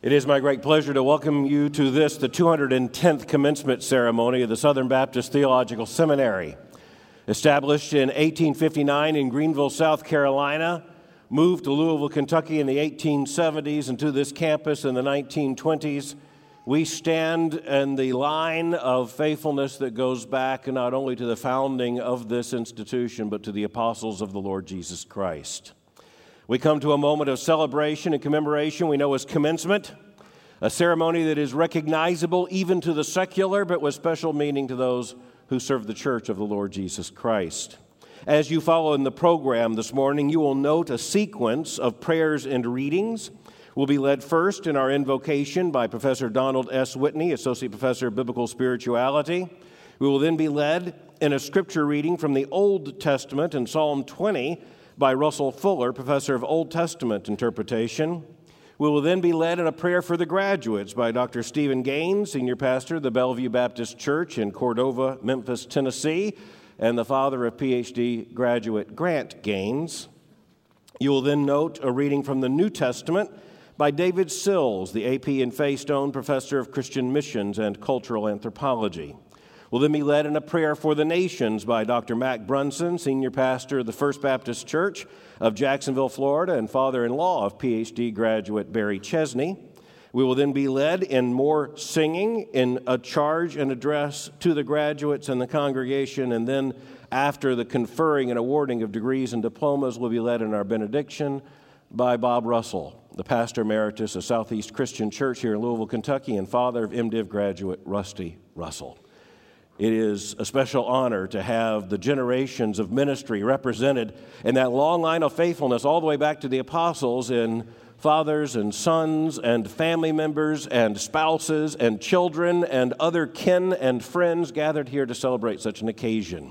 It is my great pleasure to welcome you to this, the 210th commencement ceremony of the Southern Baptist Theological Seminary. Established in 1859 in Greenville, South Carolina, moved to Louisville, Kentucky in the 1870s and to this campus in the 1920s, we stand in the line of faithfulness that goes back not only to the founding of this institution, but to the apostles of the Lord Jesus Christ. We come to a moment of celebration and commemoration we know as commencement, a ceremony that is recognizable even to the secular, but with special meaning to those who serve the church of the Lord Jesus Christ. As you follow in the program this morning, you will note a sequence of prayers and readings. We'll be led first in our invocation by Professor Donald S. Whitney, Associate Professor of Biblical Spirituality. We will then be led in a scripture reading from the Old Testament in Psalm 20 by Russell Fuller, Professor of Old Testament Interpretation. We will then be led in a prayer for the graduates by Dr. Stephen Gaines, Senior Pastor of the Bellevue Baptist Church in Cordova, Memphis, Tennessee, and the father of PhD graduate Grant Gaines. You will then note a reading from the New Testament by David Sills, the AP and Faystone Professor of Christian Missions and Cultural Anthropology. We'll then be led in a prayer for the nations by Dr. Mac Brunson, Senior Pastor of the First Baptist Church of Jacksonville, Florida, and father-in-law of PhD graduate Barry Chesney. We will then be led in more singing in a charge and address to the graduates and the congregation, and then after the conferring and awarding of degrees and diplomas, we'll be led in our benediction by Bob Russell, the Pastor Emeritus of Southeast Christian Church here in Louisville, Kentucky, and father of MDiv graduate Rusty Russell. It is a special honor to have the generations of ministry represented in that long line of faithfulness all the way back to the apostles in fathers and sons and family members and spouses and children and other kin and friends gathered here to celebrate such an occasion.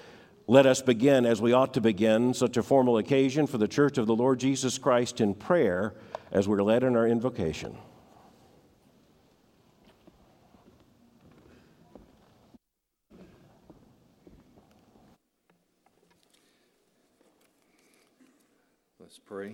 Let us begin, as we ought to begin, such a formal occasion for the Church of the Lord Jesus Christ in prayer as we're led in our invocation. Let's pray.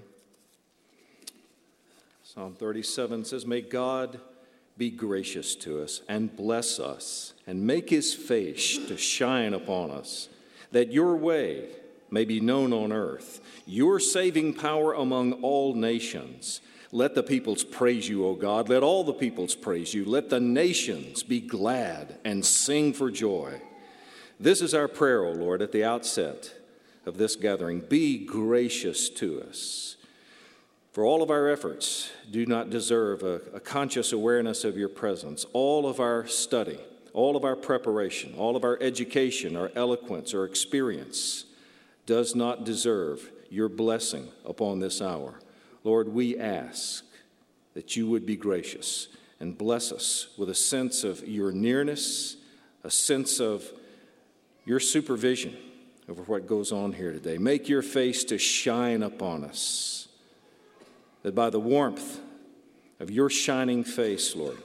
Psalm 37 says, "May God be gracious to us and bless us and make his face to shine upon us, that your way may be known on earth, your saving power among all nations. Let the peoples praise you, O God. Let all the peoples praise you. Let the nations be glad and sing for joy." This is our prayer, O Lord, at the outset of this gathering. Be gracious to us. For all of our efforts do not deserve a conscious awareness of your presence. All of our study, all of our preparation, all of our education, our eloquence, our experience does not deserve your blessing upon this hour. Lord, we ask that you would be gracious and bless us with a sense of your nearness, a sense of your supervision over what goes on here today. Make your face to shine upon us, that by the warmth of your shining face, Lord,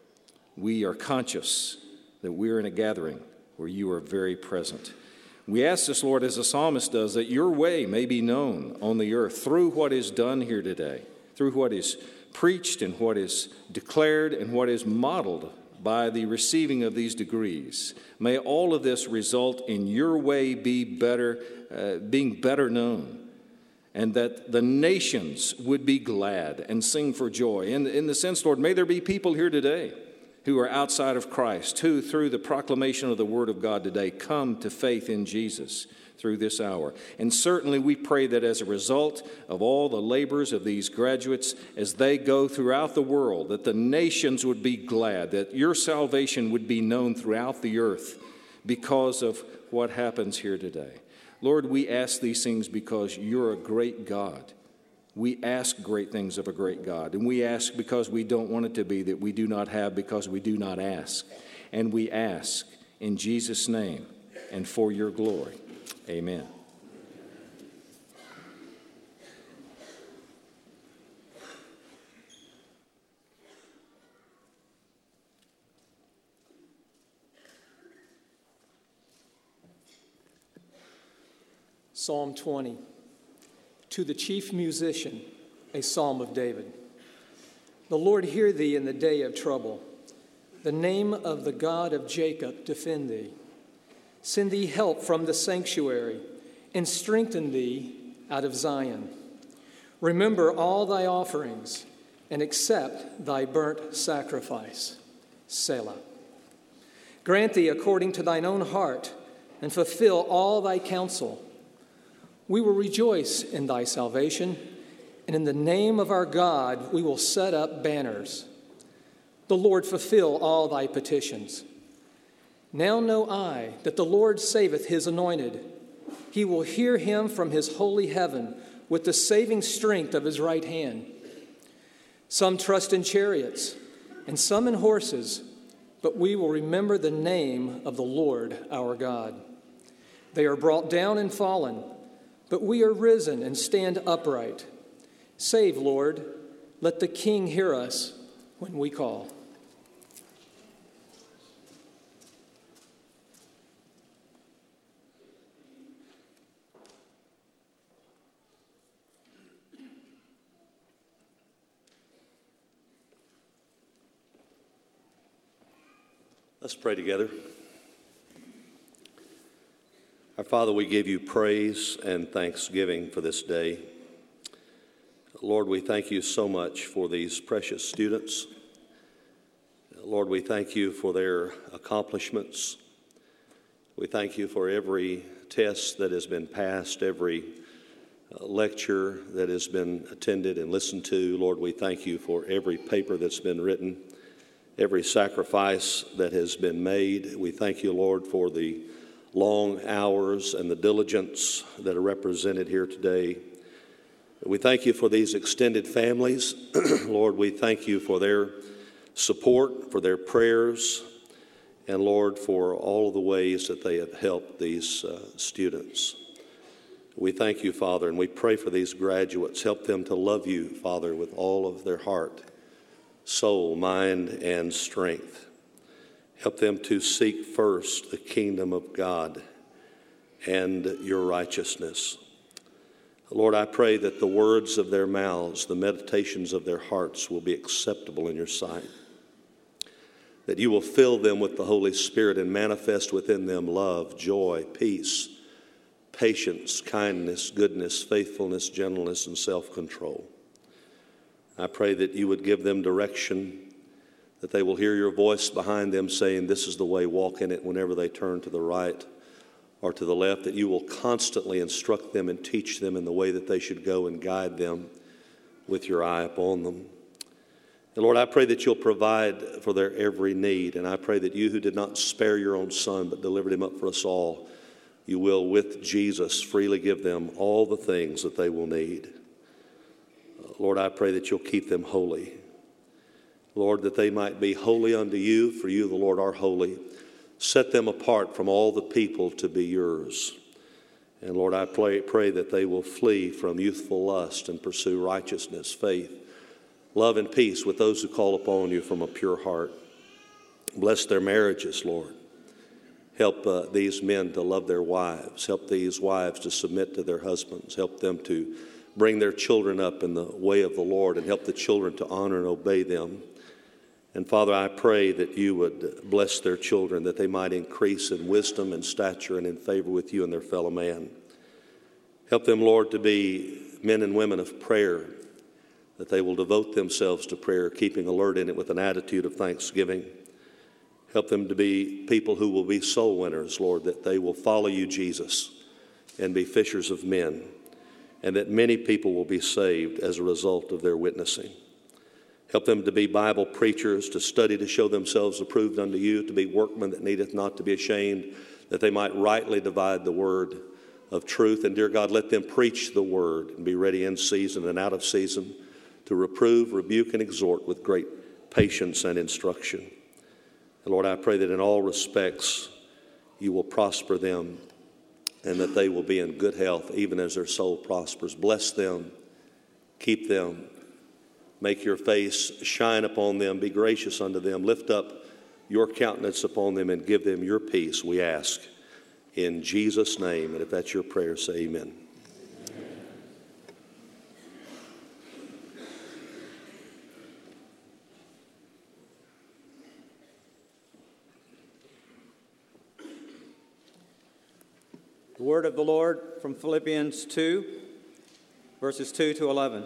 we are conscious that we're in a gathering where you are very present. We ask this, Lord, as the psalmist does, that your way may be known on the earth through what is done here today, through what is preached and what is declared and what is modeled by the receiving of these degrees. May all of this result in your way being better known, and that the nations would be glad and sing for joy. In the sense, Lord, may there be people here today who are outside of Christ, who through the proclamation of the Word of God today come to faith in Jesus through this hour. And certainly we pray that as a result of all the labors of these graduates, as they go throughout the world, that the nations would be glad, that your salvation would be known throughout the earth because of what happens here today. Lord, we ask these things because you're a great God. We ask great things of a great God. And we ask because we don't want it to be that we do not have because we do not ask. And we ask in Jesus' name and for your glory. Amen. Psalm 20, to the chief musician, a psalm of David. The Lord hear thee in the day of trouble. The name of the God of Jacob defend thee. Send thee help from the sanctuary, and strengthen thee out of Zion. Remember all thy offerings, and accept thy burnt sacrifice. Selah. Grant thee according to thine own heart, and fulfill all thy counsel. We will rejoice in thy salvation, and in the name of our God we will set up banners. The Lord fulfill all thy petitions. Now know I that the Lord saveth his anointed. He will hear him from his holy heaven with the saving strength of his right hand. Some trust in chariots, and some in horses, but we will remember the name of the Lord our God. They are brought down and fallen, but we are risen and stand upright. Save, Lord, let the King hear us when we call. Let's pray together. Our Father, we give you praise and thanksgiving for this day. Lord, we thank you so much for these precious students. Lord, we thank you for their accomplishments. We thank you for every test that has been passed, every lecture that has been attended and listened to. Lord, we thank you for every paper that's been written, every sacrifice that has been made. We thank you, Lord, for the long hours and the diligence that are represented here today. We thank you for these extended families. Lord, we thank you for their support, for their prayers, and Lord, for all of the ways that they have helped these students. We thank you, Father, and we pray for these graduates. Help them to love you, Father, with all of their heart, soul, mind, and strength. Help them to seek first the kingdom of God and your righteousness. Lord, I pray that the words of their mouths, the meditations of their hearts will be acceptable in your sight, that you will fill them with the Holy Spirit and manifest within them love, joy, peace, patience, kindness, goodness, faithfulness, gentleness, and self-control. I pray that you would give them direction, that they will hear your voice behind them saying, this is the way, walk in it, whenever they turn to the right or to the left, that you will constantly instruct them and teach them in the way that they should go and guide them with your eye upon them. And Lord, I pray that you'll provide for their every need, and I pray that you who did not spare your own Son but delivered him up for us all, you will with Jesus freely give them all the things that they will need. Lord, I pray that you'll keep them holy. Lord, that they might be holy unto you, for you, the Lord, are holy. Set them apart from all the people to be yours. And Lord, I pray that they will flee from youthful lust and pursue righteousness, faith, love, and peace with those who call upon you from a pure heart. Bless their marriages, Lord. Help these men to love their wives. Help these wives to submit to their husbands. Help them to bring their children up in the way of the Lord, and help the children to honor and obey them. And Father, I pray that you would bless their children, that they might increase in wisdom and stature and in favor with you and their fellow man. Help them, Lord, to be men and women of prayer, that they will devote themselves to prayer, keeping alert in it with an attitude of thanksgiving. Help them to be people who will be soul winners, Lord, that they will follow you, Jesus, and be fishers of men, and that many people will be saved as a result of their witnessing. Help them to be Bible preachers, to study to show themselves approved unto you, to be workmen that needeth not to be ashamed, that they might rightly divide the word of truth. And dear God, let them preach the word and be ready in season and out of season to reprove, rebuke, and exhort with great patience and instruction. And Lord, I pray that in all respects you will prosper them, and that they will be in good health even as their soul prospers. Bless them, keep them, make your face shine upon them, be gracious unto them, lift up your countenance upon them, and give them your peace, we ask. In Jesus' name, and if that's your prayer, say amen. The word of the Lord from Philippians 2, verses 2 to 11.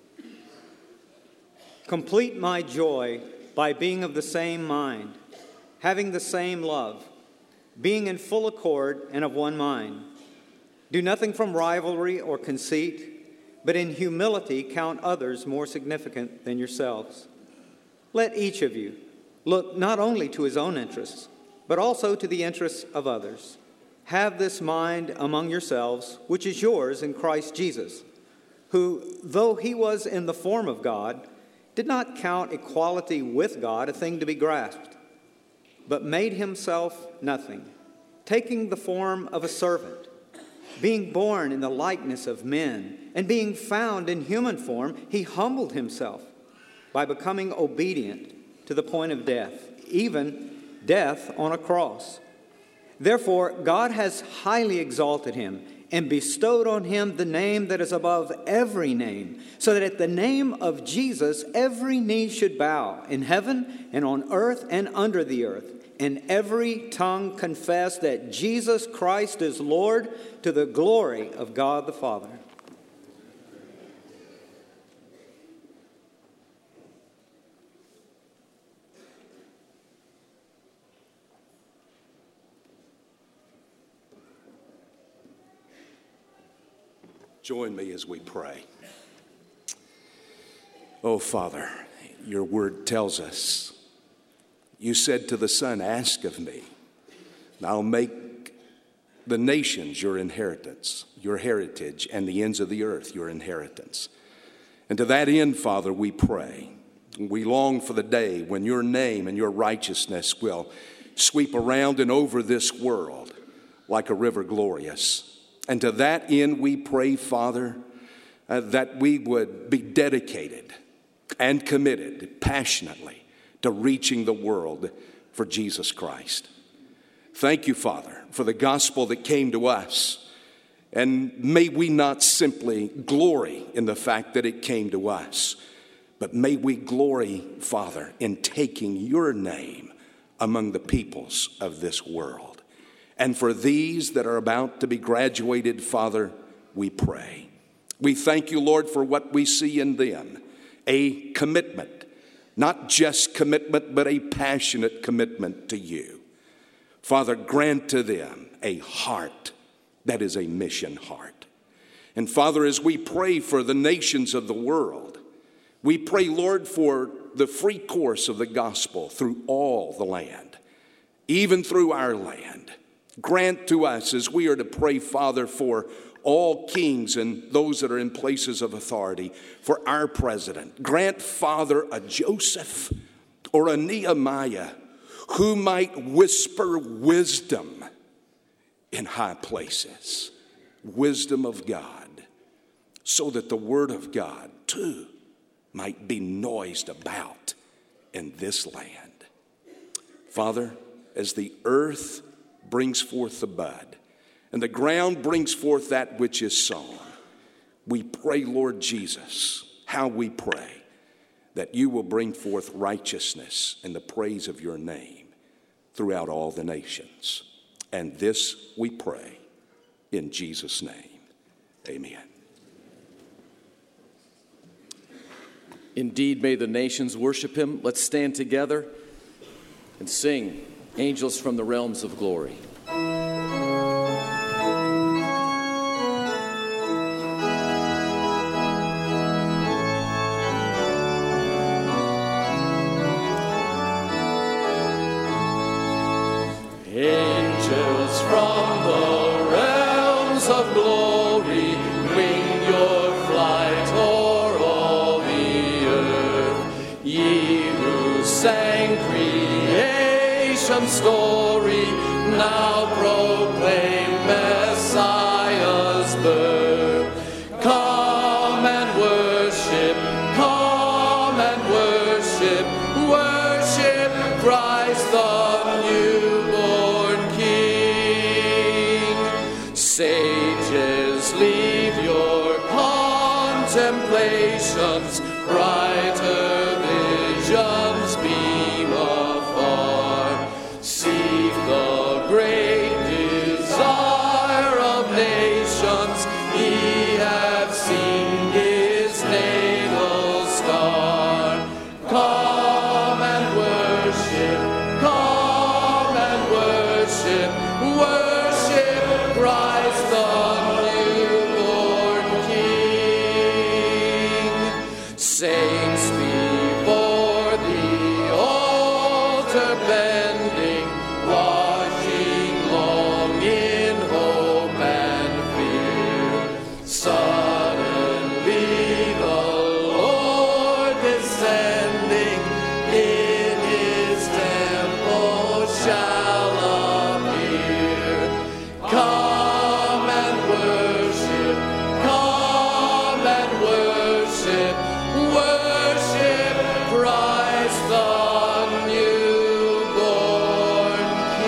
Complete my joy by being of the same mind, having the same love, being in full accord and of one mind. Do nothing from rivalry or conceit, but in humility count others more significant than yourselves. Let each of you look not only to his own interests, but also to the interests of others. Have this mind among yourselves, which is yours in Christ Jesus, who, though he was in the form of God, did not count equality with God a thing to be grasped, but made himself nothing, taking the form of a servant, being born in the likeness of men, and being found in human form, he humbled himself by becoming obedient to the point of death, even death on a cross. Therefore, God has highly exalted him and bestowed on him the name that is above every name, so that at the name of Jesus every knee should bow in heaven and on earth and under the earth, and every tongue confess that Jesus Christ is Lord, to the glory of God the Father. Join me as we pray. Oh, Father, your word tells us, you said to the Son, ask of me, and I'll make the nations your inheritance, your heritage, and the ends of the earth your inheritance. And to that end, Father, we pray. We long for the day when your name and your righteousness will sweep around and over this world like a river glorious. And to that end, we pray, Father, that we would be dedicated and committed passionately to reaching the world for Jesus Christ. Thank you, Father, for the gospel that came to us. And may we not simply glory in the fact that it came to us, but may we glory, Father, in taking your name among the peoples of this world. And for these that are about to be graduated, Father, we pray. We thank you, Lord, for what we see in them, a commitment, not just commitment, but a passionate commitment to you. Father, grant to them a heart that is a mission heart. And Father, as we pray for the nations of the world, we pray, Lord, for the free course of the gospel through all the land, even through our land. Grant to us, as we are to pray, Father, for all kings and those that are in places of authority, for our president. Grant, Father, a Joseph or a Nehemiah who might whisper wisdom in high places, wisdom of God, so that the word of God, too, might be noised about in this land. Father, as the earth brings forth the bud, and the ground brings forth that which is sown, we pray, Lord Jesus, how we pray that you will bring forth righteousness and the praise of your name throughout all the nations. And this we pray in Jesus' name. Amen. Indeed, may the nations worship him. Let's stand together and sing Angels from the Realms of Glory. Angels from the realms of glory, wing your flight o'er all the earth. Ye who sang creation's story, now proclaim Messiah's birth. Come and worship, worship Christ the newborn King. Sages, leave your contemplations, brighter visions beam afar. Seek the great desire of water bending, washing long in hope and fear. Suddenly the Lord descending in his temple shall appear. Come and worship, worship Christ the newborn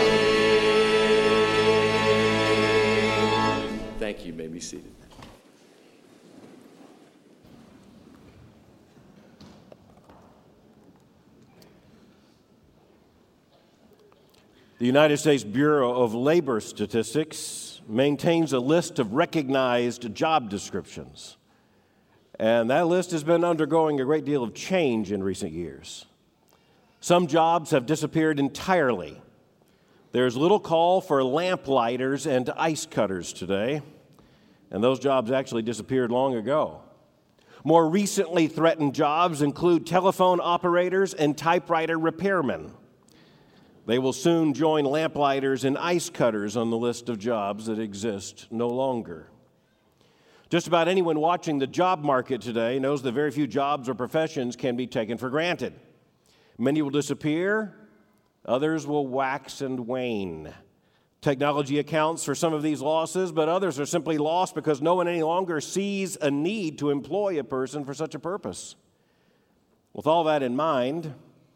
King. Thank you. You may be seated. The United States Bureau of Labor Statistics maintains a list of recognized job descriptions. And that list has been undergoing a great deal of change in recent years. Some jobs have disappeared entirely. There's little call for lamplighters and ice cutters today, and those jobs actually disappeared long ago. More recently threatened jobs include telephone operators and typewriter repairmen. They will soon join lamplighters and ice cutters on the list of jobs that exist no longer. Just about anyone watching the job market today knows that very few jobs or professions can be taken for granted. Many will disappear, others will wax and wane. Technology accounts for some of these losses, but others are simply lost because no one any longer sees a need to employ a person for such a purpose. With all that in mind,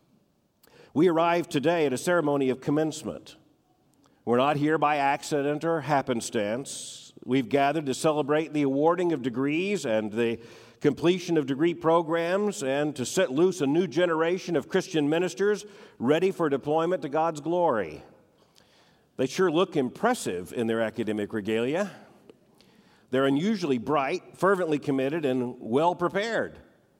we arrive today at a ceremony of commencement. We're not here by accident or happenstance. We've gathered to celebrate the awarding of degrees and the completion of degree programs and to set loose a new generation of Christian ministers ready for deployment to God's glory. They sure look impressive in their academic regalia. They're unusually bright, fervently committed, and well prepared.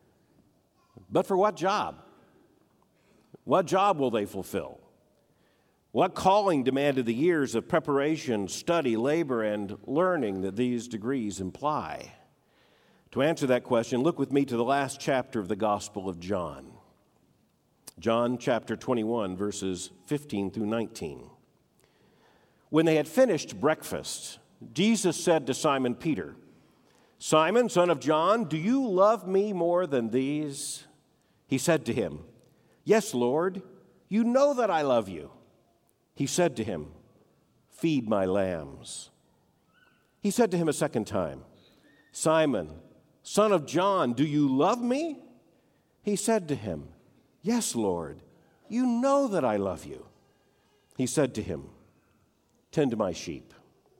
But for what job? What job will they fulfill? What calling demanded the years of preparation, study, labor, and learning that these degrees imply? To answer that question, look with me to the last chapter of the Gospel of John. John chapter 21, verses 15 through 19. When they had finished breakfast, Jesus said to Simon Peter, "Simon, son of John, do you love me more than these?" He said to him, "Yes, Lord, you know that I love you." He said to him, "Feed my lambs." He said to him a second time, "Simon, son of John, do you love me?" He said to him, "Yes, Lord, you know that I love you." He said to him, "Tend to my sheep."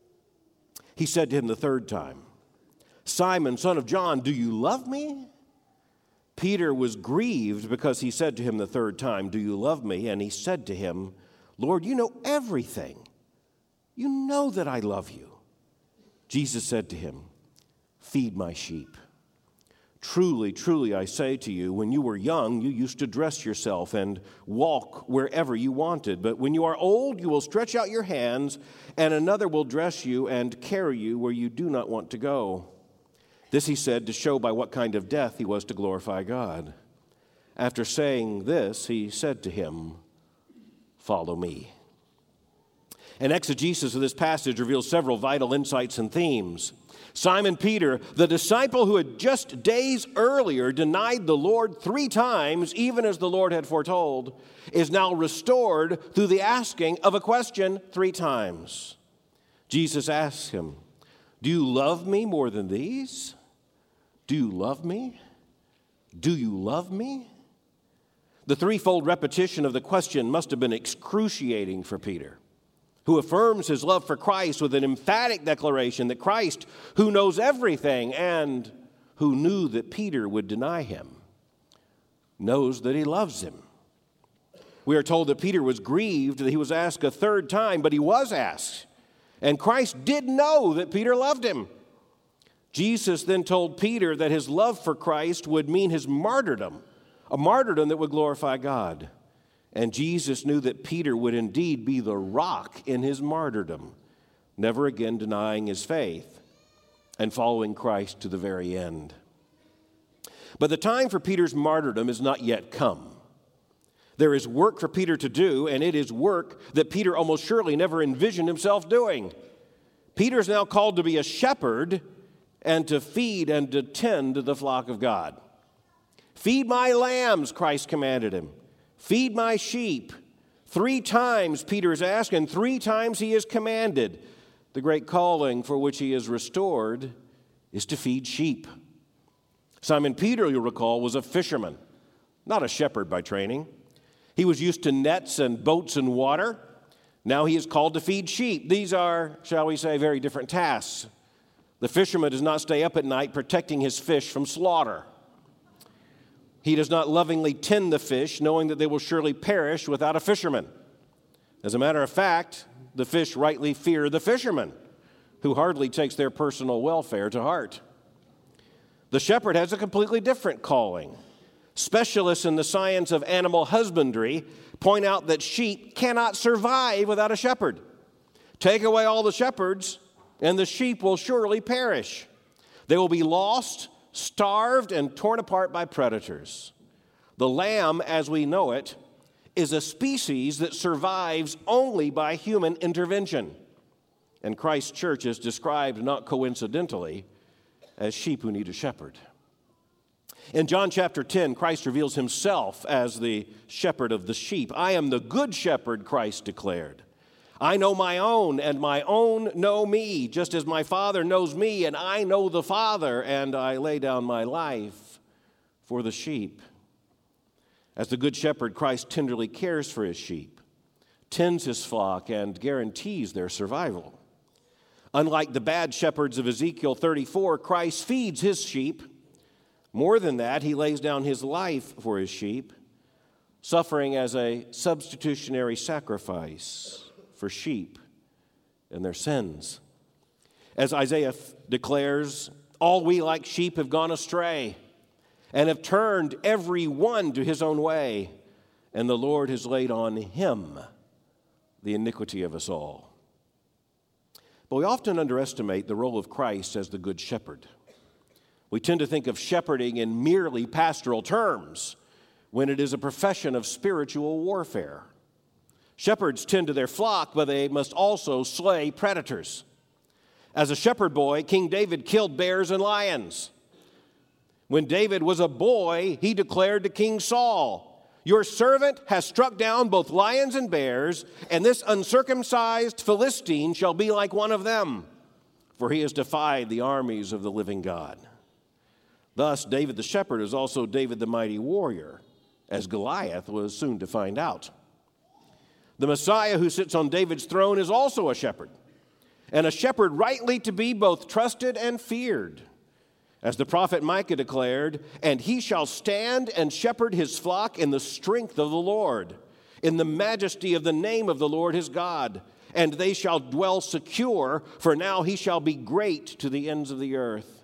He said to him the third time, "Simon, son of John, do you love me?" Peter was grieved because he said to him the third time, "Do you love me?" And he said to him, "Lord, you know everything. You know that I love you." Jesus said to him, "Feed my sheep. Truly, truly, I say to you, when you were young, you used to dress yourself and walk wherever you wanted. But when you are old, you will stretch out your hands, and another will dress you and carry you where you do not want to go." This he said to show by what kind of death he was to glorify God. After saying this, he said to him, "Follow me." An exegesis of this passage reveals several vital insights and themes. Simon Peter, the disciple who had just days earlier denied the Lord 3 times, even as the Lord had foretold, is now restored through the asking of a question 3 times. Jesus asks him, "Do you love me more than these? Do you love me? Do you love me?" The threefold repetition of the question must have been excruciating for Peter, who affirms his love for Christ with an emphatic declaration that Christ, who knows everything and who knew that Peter would deny him, knows that he loves him. We are told that Peter was grieved that he was asked a 3rd time, but he was asked, and Christ did know that Peter loved him. Jesus then told Peter that his love for Christ would mean his martyrdom, a martyrdom that would glorify God. And Jesus knew that Peter would indeed be the rock in his martyrdom, never again denying his faith and following Christ to the very end. But the time for Peter's martyrdom is not yet come. There is work for Peter to do, and it is work that Peter almost surely never envisioned himself doing. Peter is now called to be a shepherd and to feed and to tend the flock of God. Feed my lambs, Christ commanded him. Feed my sheep. 3 times Peter is asked, and 3 times he is commanded. The great calling for which he is restored is to feed sheep. Simon Peter, you'll recall, was a fisherman, not a shepherd by training. He was used to nets and boats and water. Now he is called to feed sheep. These are, shall we say, very different tasks. The fisherman does not stay up at night protecting his fish from slaughter. He does not lovingly tend the fish, knowing that they will surely perish without a fisherman. As a matter of fact, the fish rightly fear the fisherman, who hardly takes their personal welfare to heart. The shepherd has a completely different calling. Specialists in the science of animal husbandry point out that sheep cannot survive without a shepherd. Take away all the shepherds, and the sheep will surely perish. They will be lost, starved, and torn apart by predators. The lamb, as we know it, is a species that survives only by human intervention. And Christ's church is described, not coincidentally, as sheep who need a shepherd. In John chapter 10, Christ reveals himself as the shepherd of the sheep. I am the good shepherd, Christ declared. I know my own, and my own know me, just as my Father knows me, and I know the Father, and I lay down my life for the sheep. As the good shepherd, Christ tenderly cares for his sheep, tends his flock, and guarantees their survival. Unlike the bad shepherds of Ezekiel 34, Christ feeds his sheep. More than that, he lays down his life for his sheep, suffering as a substitutionary sacrifice for sheep and their sins. As Isaiah declares, all we like sheep have gone astray and have turned every one to his own way, and the Lord has laid on him the iniquity of us all. But we often underestimate the role of Christ as the good shepherd. We tend to think of shepherding in merely pastoral terms when it is a profession of spiritual warfare. Shepherds tend to their flock, but they must also slay predators. As a shepherd boy, King David killed bears and lions. When David was a boy, he declared to King Saul, "Your servant has struck down both lions and bears, and this uncircumcised Philistine shall be like one of them, for he has defied the armies of the living God." Thus, David the shepherd is also David the mighty warrior, as Goliath was soon to find out. The Messiah who sits on David's throne is also a shepherd, and a shepherd rightly to be both trusted and feared. As the prophet Micah declared, "And he shall stand and shepherd his flock in the strength of the Lord, in the majesty of the name of the Lord his God. And they shall dwell secure, for now he shall be great to the ends of the earth."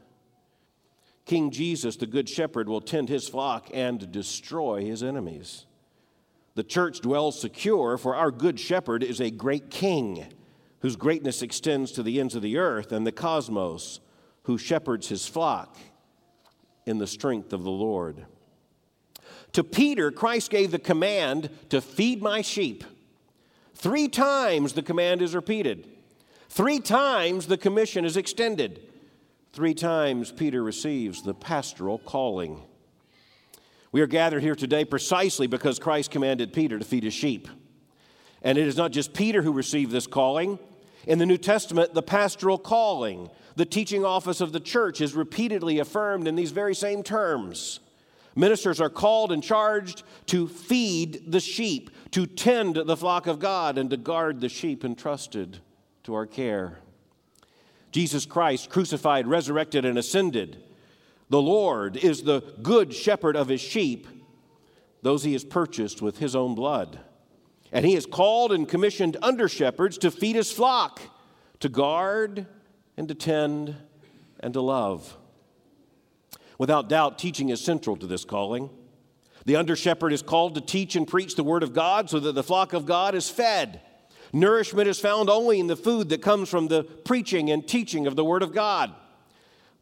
King Jesus, the good shepherd, will tend his flock and destroy his enemies. The church dwells secure, for our good shepherd is a great king, whose greatness extends to the ends of the earth and the cosmos, who shepherds his flock in the strength of the Lord. To Peter, Christ gave the command to feed my sheep. 3 times the command is repeated. 3 times the commission is extended. 3 times Peter receives the pastoral calling. We are gathered here today precisely because Christ commanded Peter to feed his sheep. And it is not just Peter who received this calling. In the New Testament, the pastoral calling, the teaching office of the church, is repeatedly affirmed in these very same terms. Ministers are called and charged to feed the sheep, to tend the flock of God, and to guard the sheep entrusted to our care. Jesus Christ, crucified, resurrected, and ascended, the Lord is the good shepherd of his sheep, those he has purchased with his own blood. And he has called and commissioned under-shepherds to feed his flock, to guard and to tend and to love. Without doubt, teaching is central to this calling. The under-shepherd is called to teach and preach the word of God so that the flock of God is fed. Nourishment is found only in the food that comes from the preaching and teaching of the word of God.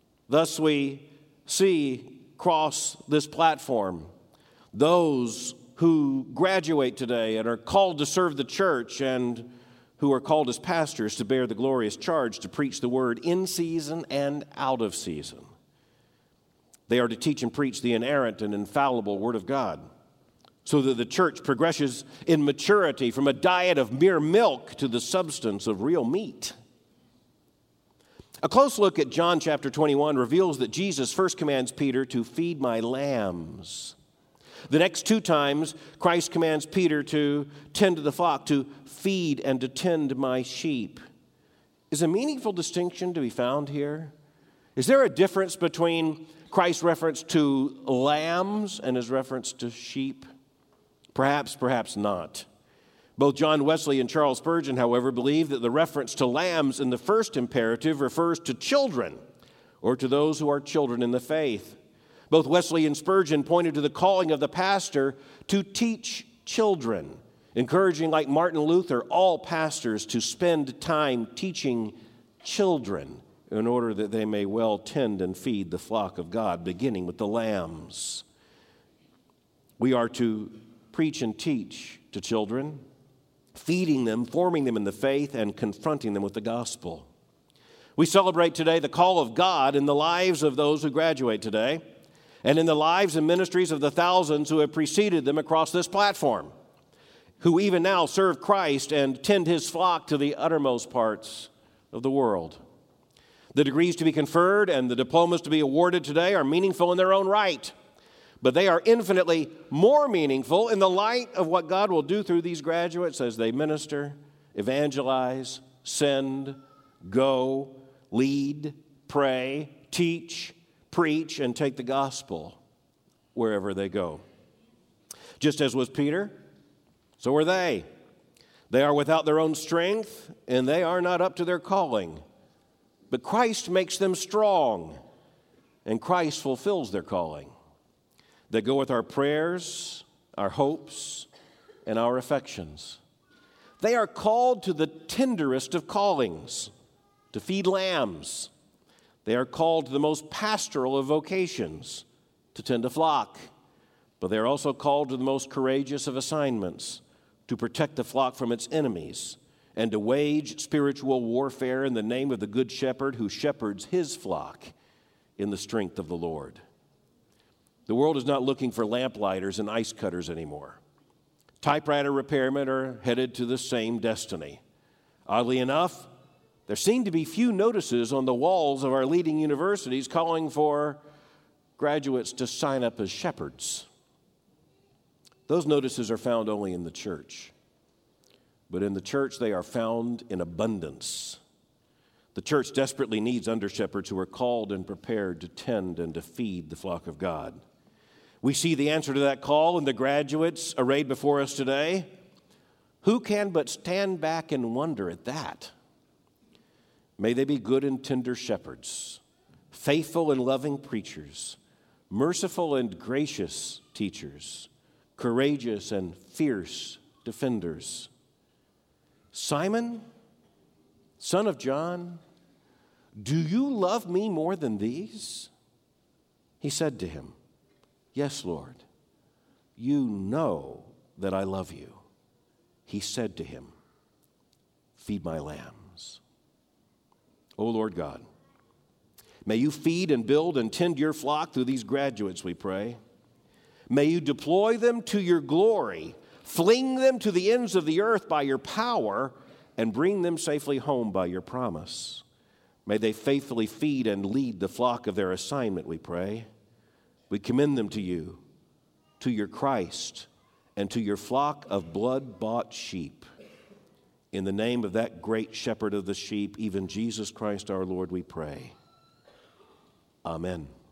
Thus we see across this platform those who graduate today and are called to serve the church and who are called as pastors to bear the glorious charge to preach the word in season and out of season. They are to teach and preach the inerrant and infallible Word of God so that the church progresses in maturity from a diet of mere milk to the substance of real meat. A close look at John chapter 21 reveals that Jesus first commands Peter to feed my lambs. The next two times, Christ commands Peter to tend to the flock, to feed and to tend my sheep. Is a meaningful distinction to be found here? Is there a difference between Christ's reference to lambs and his reference to sheep? Perhaps, perhaps not. Both John Wesley and Charles Spurgeon, however, believe that the reference to lambs in the first imperative refers to children, or to those who are children in the faith. Both Wesley and Spurgeon pointed to the calling of the pastor to teach children, encouraging, like Martin Luther, all pastors to spend time teaching children in order that they may well tend and feed the flock of God, beginning with the lambs. We are to preach and teach to children, feeding them, forming them in the faith, and confronting them with the gospel. We celebrate today the call of God in the lives of those who graduate today, and in the lives and ministries of the thousands who have preceded them across this platform, who even now serve Christ and tend his flock to the uttermost parts of the world. The degrees to be conferred and the diplomas to be awarded today are meaningful in their own right, but they are infinitely more meaningful in the light of what God will do through these graduates as they minister, evangelize, send, go, lead, pray, teach, preach, and take the gospel wherever they go. Just as was Peter, so are they. They are without their own strength, and they are not up to their calling. But Christ makes them strong, and Christ fulfills their calling. They go with our prayers, our hopes, and our affections. They are called to the tenderest of callings, to feed lambs. They are called to the most pastoral of vocations, to tend a flock. But they are also called to the most courageous of assignments, to protect the flock from its enemies, and to wage spiritual warfare in the name of the Good Shepherd who shepherds his flock in the strength of the Lord. The world is not looking for lamplighters and ice cutters anymore. Typewriter repairmen are headed to the same destiny. Oddly enough, there seem to be few notices on the walls of our leading universities calling for graduates to sign up as shepherds. Those notices are found only in the church. But in the church, they are found in abundance. The church desperately needs under-shepherds who are called and prepared to tend and to feed the flock of God. We see the answer to that call in the graduates arrayed before us today. Who can but stand back and wonder at that? May they be good and tender shepherds, faithful and loving preachers, merciful and gracious teachers, courageous and fierce defenders. Simon, son of John, do you love me more than these? He said to him, Yes, Lord, you know that I love you. He said to him, Feed my lambs. O Lord God, may you feed and build and tend your flock through these graduates, we pray. May you deploy them to your glory, fling them to the ends of the earth by your power, and bring them safely home by your promise. May they faithfully feed and lead the flock of their assignment, we pray. We commend them to you, to your Christ, and to your flock of blood-bought sheep. In the name of that great shepherd of the sheep, even Jesus Christ our Lord, we pray. Amen.